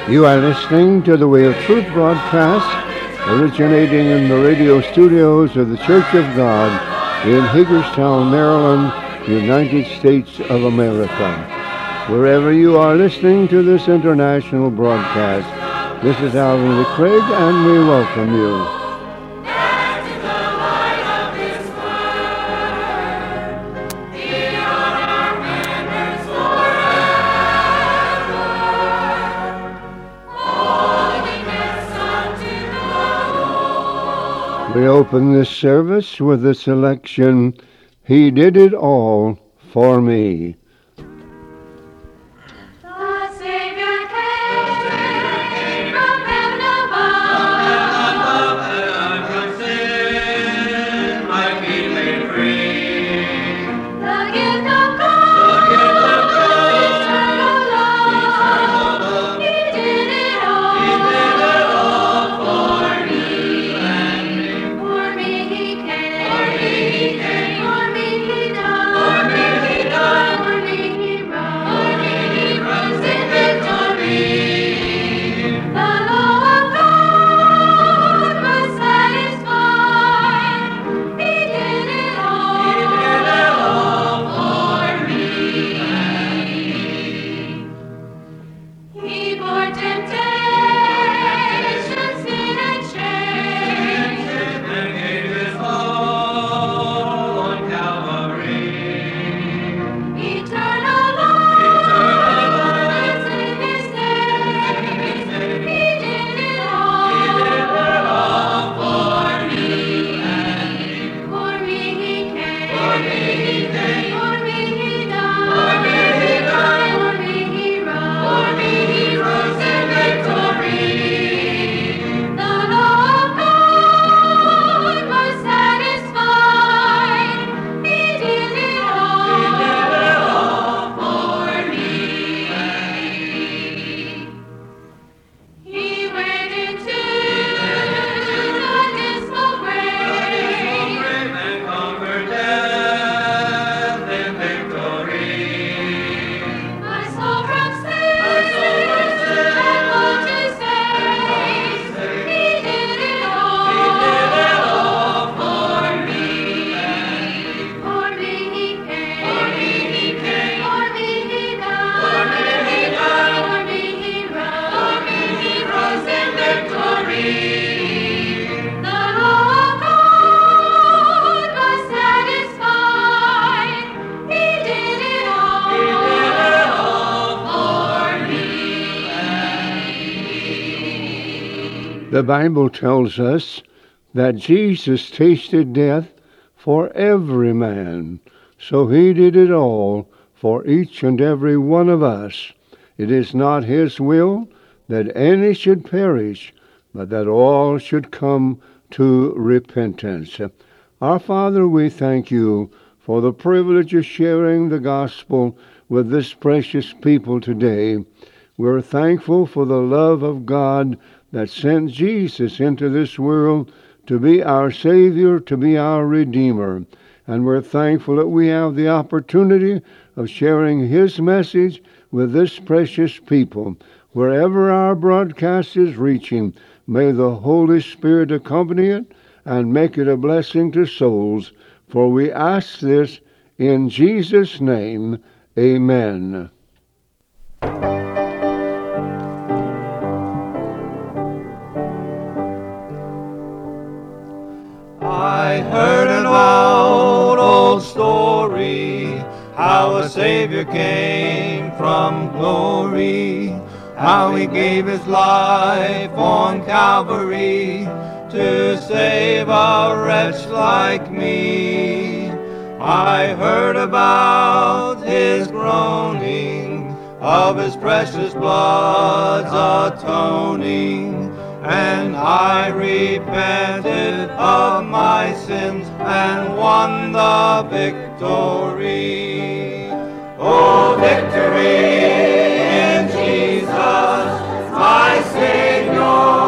You are listening to the Way of Truth broadcast, originating in the radio studios of the Church of God in Hagerstown, Maryland, United States of America. Wherever you are listening to this international broadcast, this is Alvin Craig, and we welcome you. We open this service with the selection, He Did It All for Me. The Bible tells us that Jesus tasted death for every man, so He did it all for each and every one of us. It is not His will that any should perish, but that all should come to repentance. Our Father, we thank You for the privilege of sharing the gospel with this precious people today. We're thankful for the love of God that sent Jesus into this world to be our Savior, to be our Redeemer. And we're thankful that we have the opportunity of sharing His message with this precious people. Wherever our broadcast is reaching, may the Holy Spirit accompany it and make it a blessing to souls. For we ask this in Jesus' name. Amen. I heard an old story, how a Savior came from glory, how He gave His life on Calvary to save a wretch like me. I heard about His groaning, of His precious blood's atoning, and I repented of my sins and won the victory. Oh, victory in Jesus, my Savior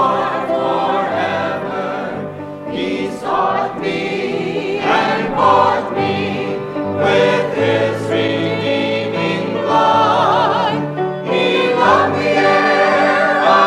forever. He sought me and bought me with His redeeming blood. He loved me ere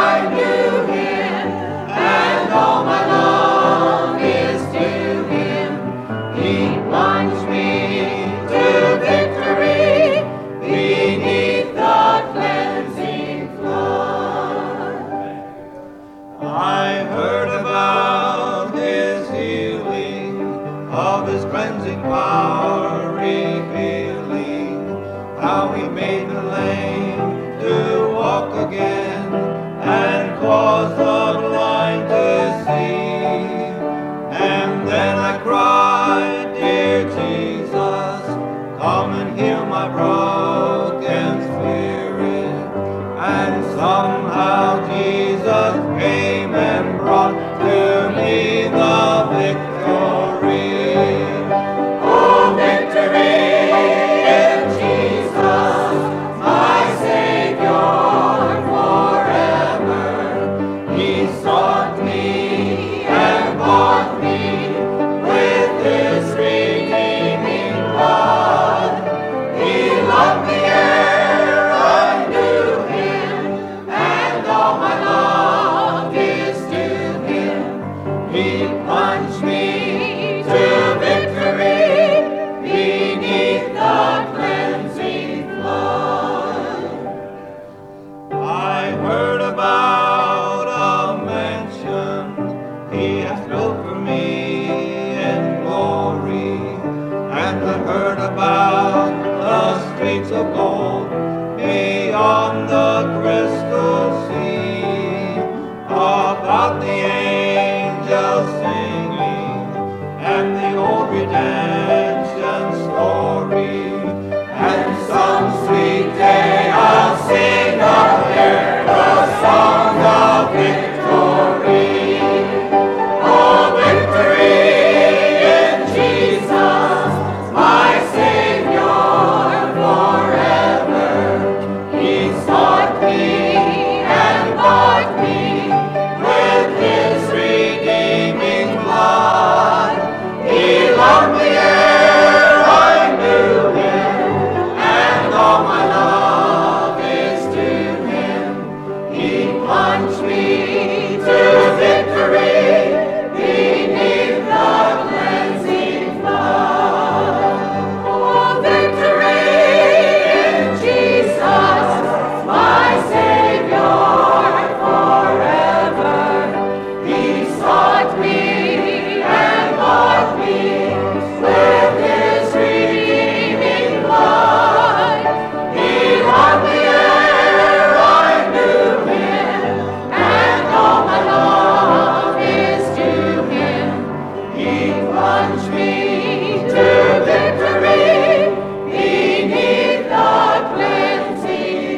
of his cleansing power revealing, how he made the lame to walk again and caused the blind to see. And then I cried, dear Jesus, come and heal my broken spirit. And somehow Jesus came and brought to me the victory. Oh, victory in Jesus, my Savior forever. He sought me and bought me with his redeeming blood. He loved me ere I knew him, and all my love is to him. He plunged me to victory beneath the cleansing flood. I heard about a mansion he has built for me in glory, and I heard about the streets of gold beyond the crystal sea, about the angels singing and the old redemption story. And some sweet day I'll sing up there the song of victory. Oh, victory in Jesus, my Savior forever. He sought me and bought me with his redeeming blood. He loved me ere I knew him, and all my love is to him. He plunged me to victory beneath the cleansing flood. Oh, victory in Jesus, my Savior forever. He sought me and bought me with his redeeming blood. He loved me ere I knew him, and all my love is to him. He plunged me to victory beneath the cleansing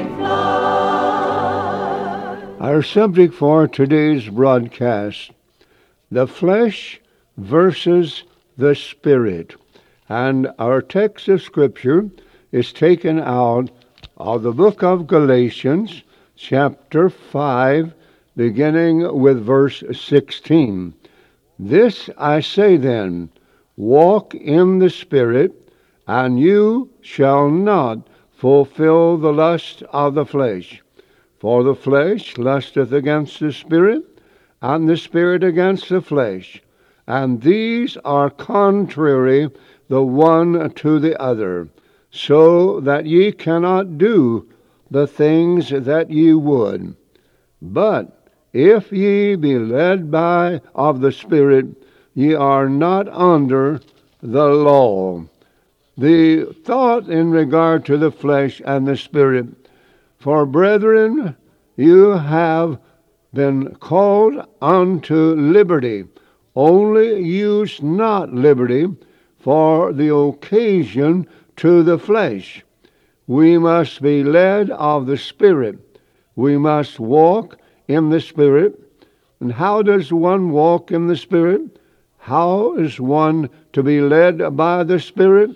flood. Our subject for today's broadcast, the flesh versus the spirit. And our text of Scripture is taken out of the book of Galatians, chapter 5, beginning with verse 16. This I say then, walk in the Spirit, and you shall not fulfill the lust of the flesh. For the flesh lusteth against the Spirit, and the Spirit against the flesh. And these are contrary the one to the other, so that ye cannot do the things that ye would. But if ye be led by of the Spirit, ye are not under the law. The thought in regard to the flesh and the Spirit, for brethren, you have been called unto liberty. Only use not liberty for the occasion to the flesh. We must be led of the Spirit. We must walk in the Spirit. And how does one walk in the Spirit? How is one to be led by the Spirit?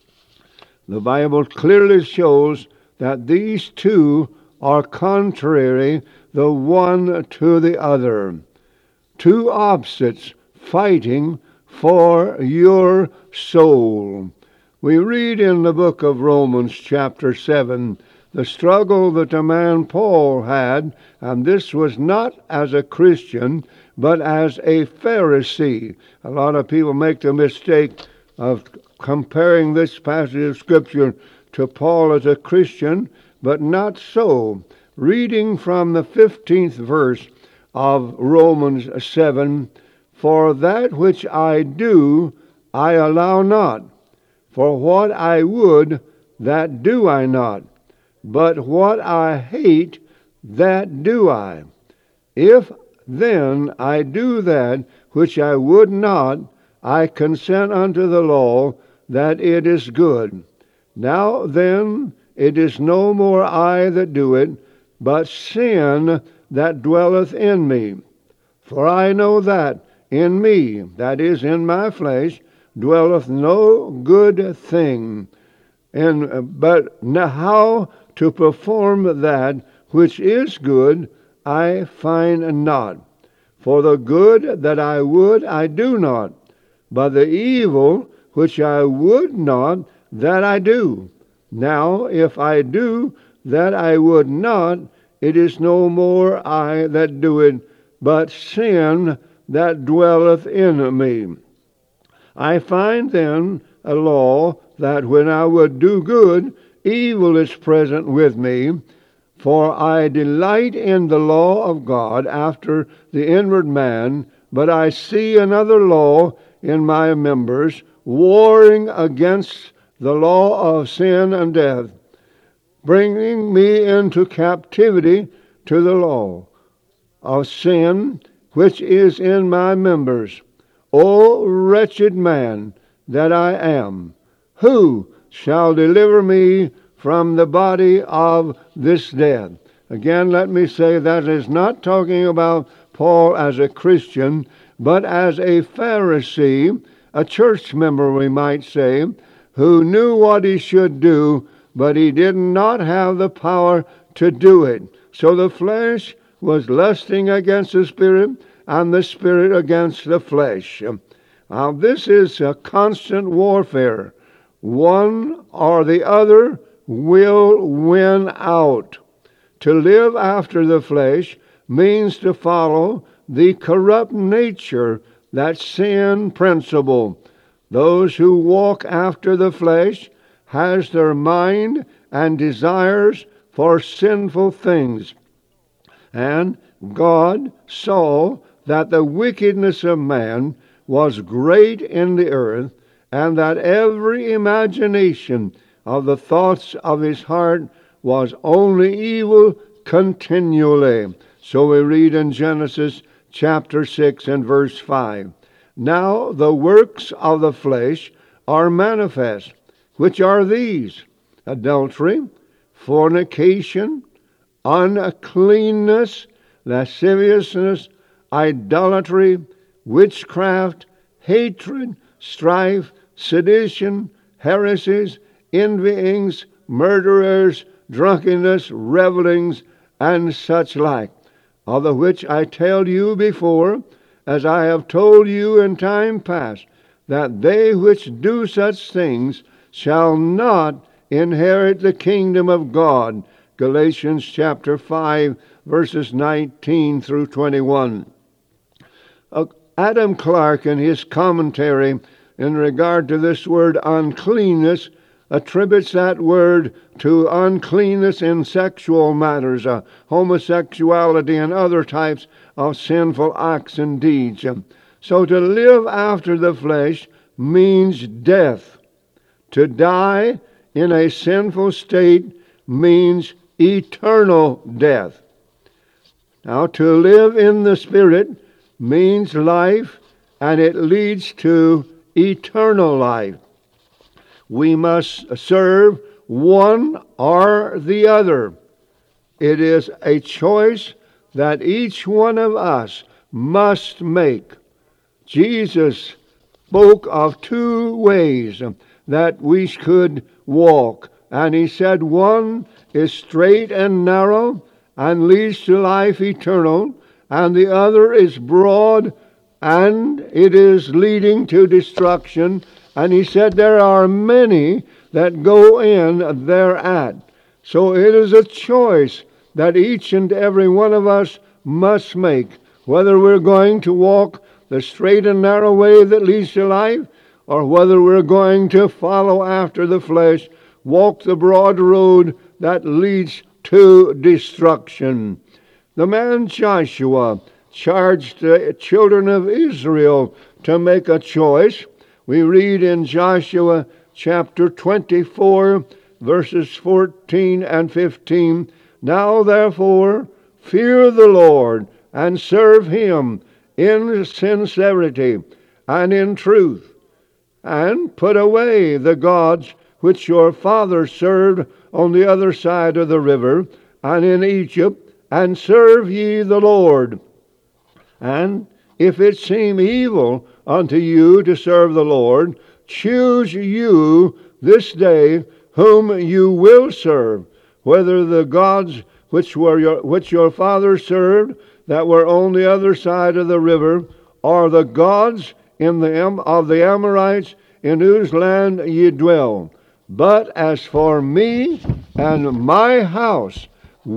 The Bible clearly shows that these two are contrary the one to the other. Two opposites fighting for your soul. We read in the book of Romans chapter 7 the struggle that the man Paul had, and this was not as a Christian, but as a Pharisee. A lot of people make the mistake of comparing this passage of Scripture to Paul as a Christian, but not so. Reading from the 15th verse of Romans 7, "For that which I do, I allow not. For what I would, that do I not. But what I hate, that do I. If then I do that which I would not, I consent unto the law that it is good. Now then, it is no more I that do it, but sin that dwelleth in me. For I know that in me, that is, in my flesh, dwelleth no good thing. But how to perform that which is good, I find not. For the good that I would, I do not, but the evil which I would not, that I do. Now, if I do that I would not, it is no more I that do it, but sin that dwelleth in me. I find then a law that when I would do good, evil is present with me. For I delight in the law of God after the inward man, but I see another law in my members, warring against the law of sin and death, bringing me into captivity to the law of sin which is in my members. O wretched man that I am, who shall deliver me from the body of this death? Again, let me say that is not talking about Paul as a Christian, but as a Pharisee, a church member, we might say, who knew what he should do, but he did not have the power to do it. So the flesh was lusting against the Spirit, and the Spirit against the flesh. Now, this is a constant warfare. One or the other will win out. To live after the flesh means to follow the corrupt nature, that sin principle. Those who walk after the flesh has their mind and desires for sinful things. And God saw that the wickedness of man was great in the earth, and that every imagination of the thoughts of his heart was only evil continually. So we read in Genesis chapter 6 and verse 5. Now the works of the flesh are manifest, which are these: adultery, fornication, uncleanness, lasciviousness, idolatry, witchcraft, hatred, strife, sedition, heresies, envyings, murderers, drunkenness, revellings, and such like, of the which I tell you before, as I have told you in time past, that they which do such things shall not inherit the kingdom of God. Galatians chapter 5, verses 19 through 21. Adam Clarke, in his commentary in regard to this word uncleanness, attributes that word to uncleanness in sexual matters, homosexuality and other types of sinful acts and deeds. So to live after the flesh means death. To die in a sinful state means eternal death. Now, to live in the Spirit means life, and it leads to eternal life. We must serve one or the other. It is a choice that each one of us must make. Jesus spoke of two ways that we could walk, and he said one is straight and narrow and leads to life eternal, and the other is broad and it is leading to destruction. And he said there are many that go in thereat. So it is a choice that each and every one of us must make, whether we're going to walk the straight and narrow way that leads to life, or whether we're going to follow after the flesh, walk the broad road that leads to destruction. The man Joshua charged the children of Israel to make a choice. We read in Joshua chapter 24, verses 14 and 15, "Now therefore fear the Lord, and serve him in sincerity and in truth, and put away the gods which your fathers served on the other side of the river, and in Egypt, and serve ye the Lord. And if it seem evil unto you to serve the Lord, choose you this day whom you will serve, whether the gods which your fathers served that were on the other side of the river, or the gods of the Amorites in whose land ye dwell. But as for me and my house,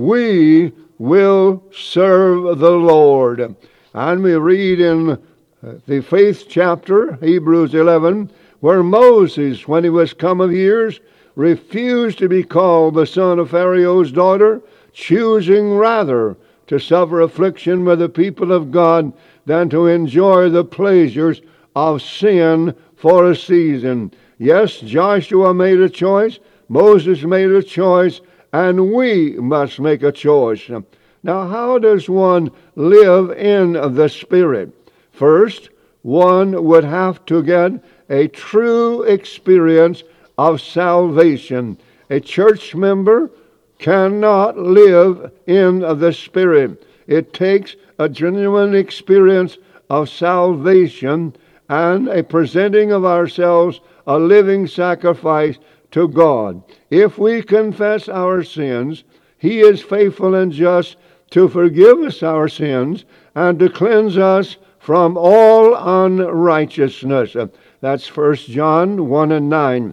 we will serve the Lord." And we read in the 5th chapter, Hebrews 11, where Moses, when he was come of years, refused to be called the son of Pharaoh's daughter, choosing rather to suffer affliction with the people of God than to enjoy the pleasures of sin for a season. Yes, Joshua made a choice, Moses made a choice, and we must make a choice. Now, how does one live in the Spirit? First, one would have to get a true experience of salvation. A church member cannot live in the Spirit. It takes a genuine experience of salvation and a presenting of ourselves a living sacrifice to God. If we confess our sins, He is faithful and just to forgive us our sins and to cleanse us from all unrighteousness. That's 1 John 1 and 9.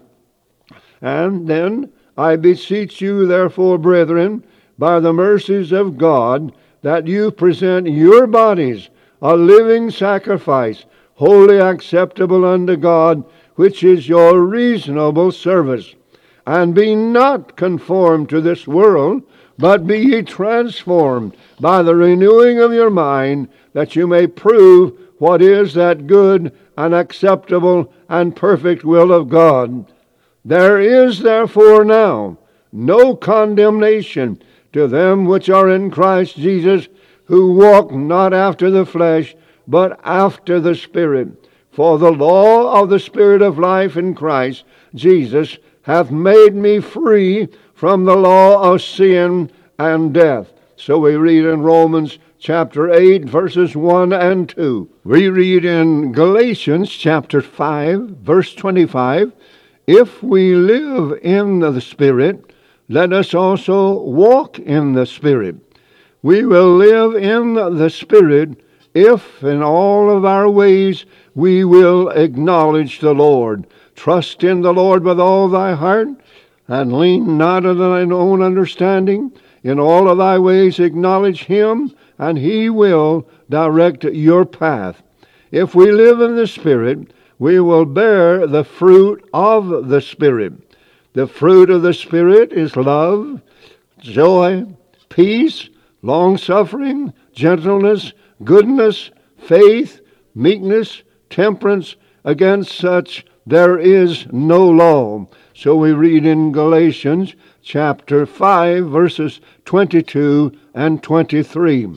And then, "I beseech you, therefore, brethren, by the mercies of God, that you present your bodies a living sacrifice, wholly acceptable unto God, which is your reasonable service. And be not conformed to this world, but be ye transformed by the renewing of your mind, that you may prove what is that good and acceptable and perfect will of God. There is therefore now no condemnation to them which are in Christ Jesus, who walk not after the flesh, but after the Spirit. For the law of the Spirit of life in Christ Jesus hath made me free from the law of sin and death." So we read in Romans chapter 8, verses 1 and 2. We read in Galatians chapter 5, verse 25, "If we live in the Spirit, let us also walk in the Spirit." We will live in the Spirit if in all of our ways we will acknowledge the Lord. "Trust in the Lord with all thy heart, and lean not on thine own understanding. In all of thy ways acknowledge Him, and He will direct your path." If we live in the Spirit, we will bear the fruit of the Spirit. The fruit of the Spirit is love, joy, peace, long-suffering, gentleness, goodness, faith, meekness, temperance. Against such there is no law. So we read in Galatians chapter 5, verses 22 and 23.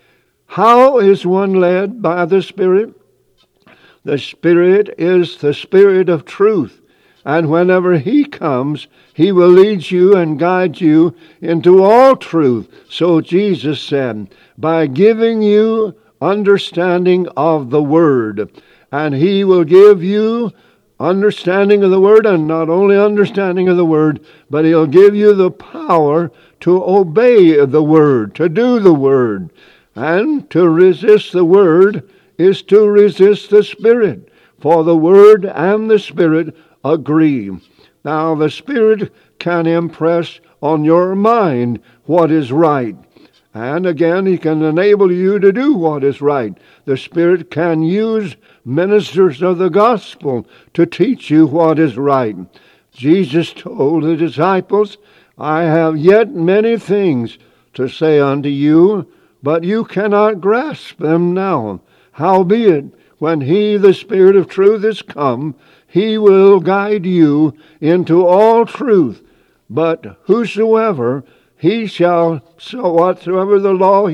How is one led by the Spirit? The Spirit is the Spirit of truth. And whenever He comes, He will lead you and guide you into all truth. So Jesus said, by giving you understanding of the Word. And He will give you understanding of the Word, and not only understanding of the Word, but He'll give you the power to obey the Word, to do the Word. And to resist the Word is to resist the Spirit, for the Word and the Spirit agree. Now the Spirit can impress on your mind what is right. And again, He can enable you to do what is right. The Spirit can use ministers of the gospel to teach you what is right. Jesus told the disciples, I have yet many things to say unto you, but you cannot grasp them now. Howbeit, When he, the Spirit of truth, is come, he will guide you into all truth. But whosoever he shall, so whatsoever the law,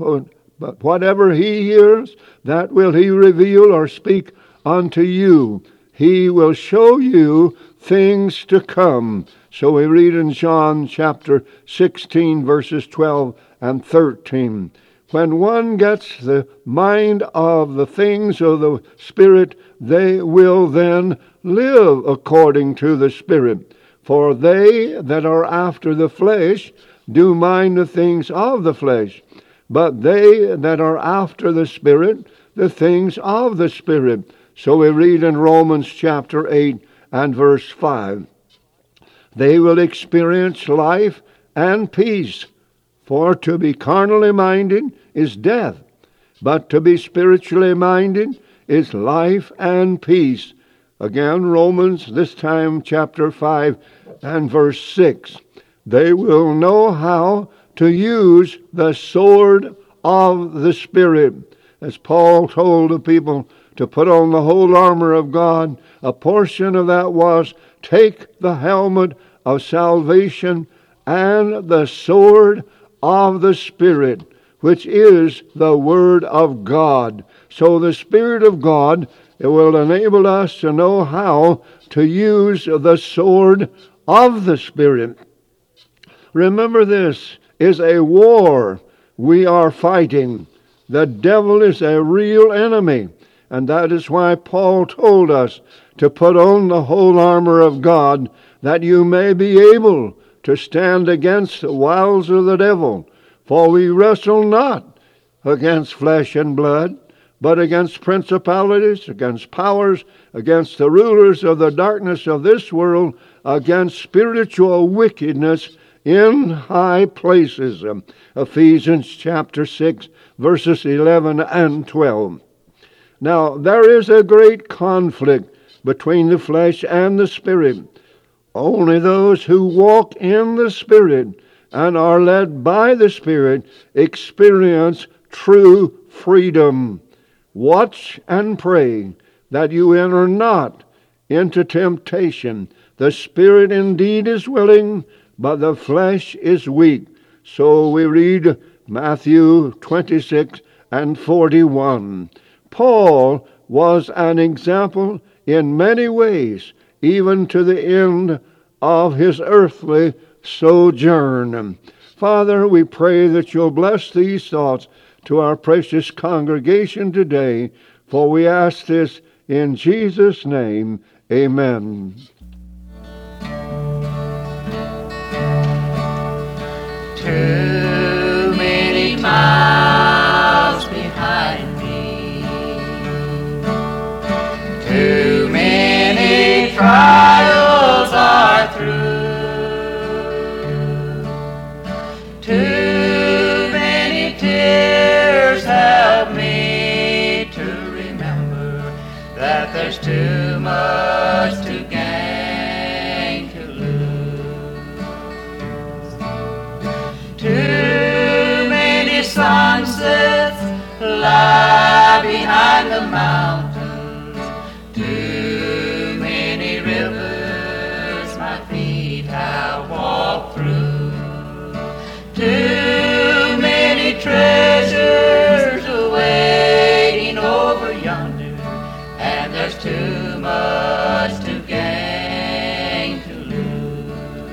but whatever he hears, that will he reveal or speak unto you. He will show you things to come. So we read in John chapter 16, verses 12 and 13. When one gets the mind of the things of the Spirit, they will then live according to the Spirit. For they that are after the flesh do mind the things of the flesh, but they that are after the Spirit, the things of the Spirit. So we read in Romans chapter 8 and verse 5. They will experience life and peace. For to be carnally minded is death, but to be spiritually minded is life and peace. Again, Romans, this time chapter 5 and verse 6. They will know how to use the sword of the Spirit. As Paul told the people to put on the whole armor of God, a portion of that was, take the helmet of salvation and the sword of the Spirit, which is the Word of God. So the Spirit of God, it will enable us to know how to use the sword of the Spirit. Remember, this is a war we are fighting. The devil is a real enemy, and that is why Paul told us to put on the whole armor of God, that you may be able to stand against the wiles of the devil. For we wrestle not against flesh and blood, but against principalities, against powers, against the rulers of the darkness of this world, against spiritual wickedness in high places. Ephesians chapter 6, verses 11 and 12. Now, there is a great conflict between the flesh and the Spirit. Only those who walk in the Spirit and are led by the Spirit experience true freedom. Watch and pray that you enter not into temptation. The Spirit indeed is willing, but the flesh is weak. So we read Matthew 26 and 41. Paul was an example in many ways, even to the end of his earthly sojourn. Father, we pray that you'll bless these thoughts to our precious congregation today, for we ask this in Jesus' name. Amen. Too many miles behind me, too many trials are through, too many tears help me to remember that there's too much to gain to lose. Too many sunsets lie behind the mountains, too many rivers my feet have walked through, too many treasures awaiting over yonder, and there's too much to gain to lose.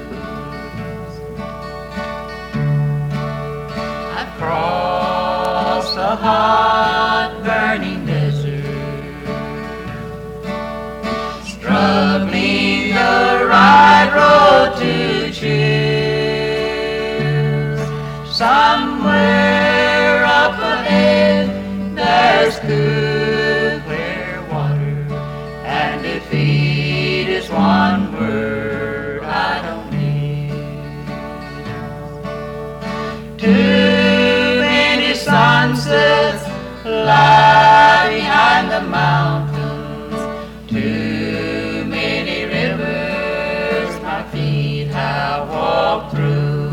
I've crossed the hot burning desert, struggling the right road to choose. Somewhere up ahead there's cool, clear water, and defeat is one word I don't need. Too many sunsets lie behind the mountains, too many rivers my feet have walked through,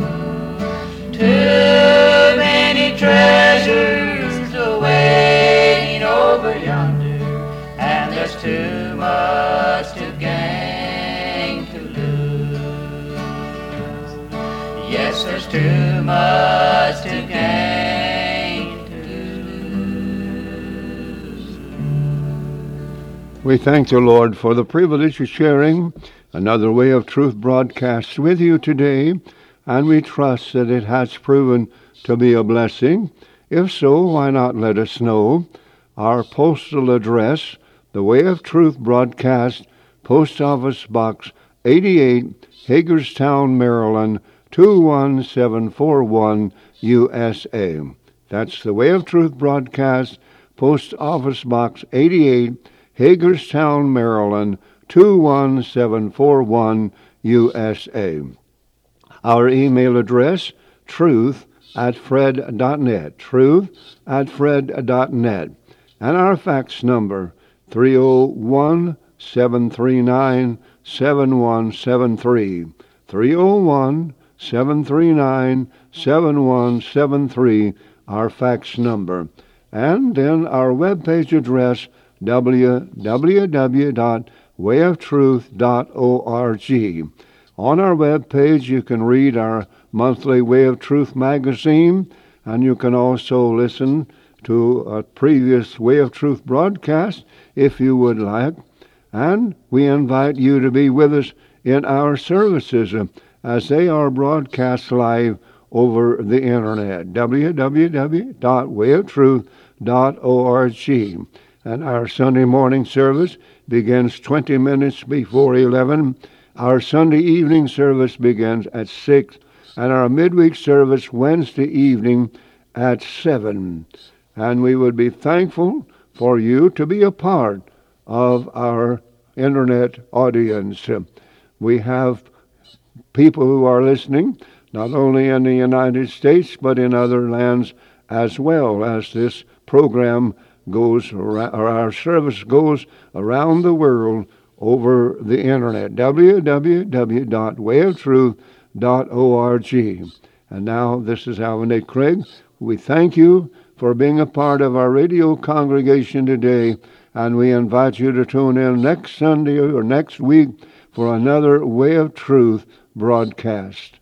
too many treasures awaiting over yonder, too much to gain to lose. We thank the Lord for the privilege of sharing another Way of Truth broadcast with you today, and we trust that it has proven to be a blessing. If so, why not let us know? Our postal address, the Way of Truth broadcast, Post Office Box 88, Hagerstown, Maryland, 21741, USA. That's the Way of Truth broadcast, Post Office Box 88, Hagerstown, Maryland, 21741, USA. Our email address, truth@fred.net, truth@fred.net. And our fax number, 301-739-7173, 301-739-7173, our fax number. And then our webpage address, www.wayoftruth.org. On our webpage, you can read our monthly Way of Truth magazine, and you can also listen to a previous Way of Truth broadcast if you would like. And we invite you to be with us in our services as they are broadcast live over the internet, www.wayoftruth.org. And our Sunday morning service begins 20 minutes before 11. Our Sunday evening service begins at 6, and our midweek service Wednesday evening at 7. And we would be thankful for you to be a part of our internet audience. We have people who are listening not only in the United States but in other lands as well, as this program goes around, or our service goes around the world over the internet, www.wayoftruth.org. And now, this is Alvin A. Craig. We thank you for being a part of our radio congregation today, and we invite you to tune in next Sunday or next week for another Way of Truth broadcast.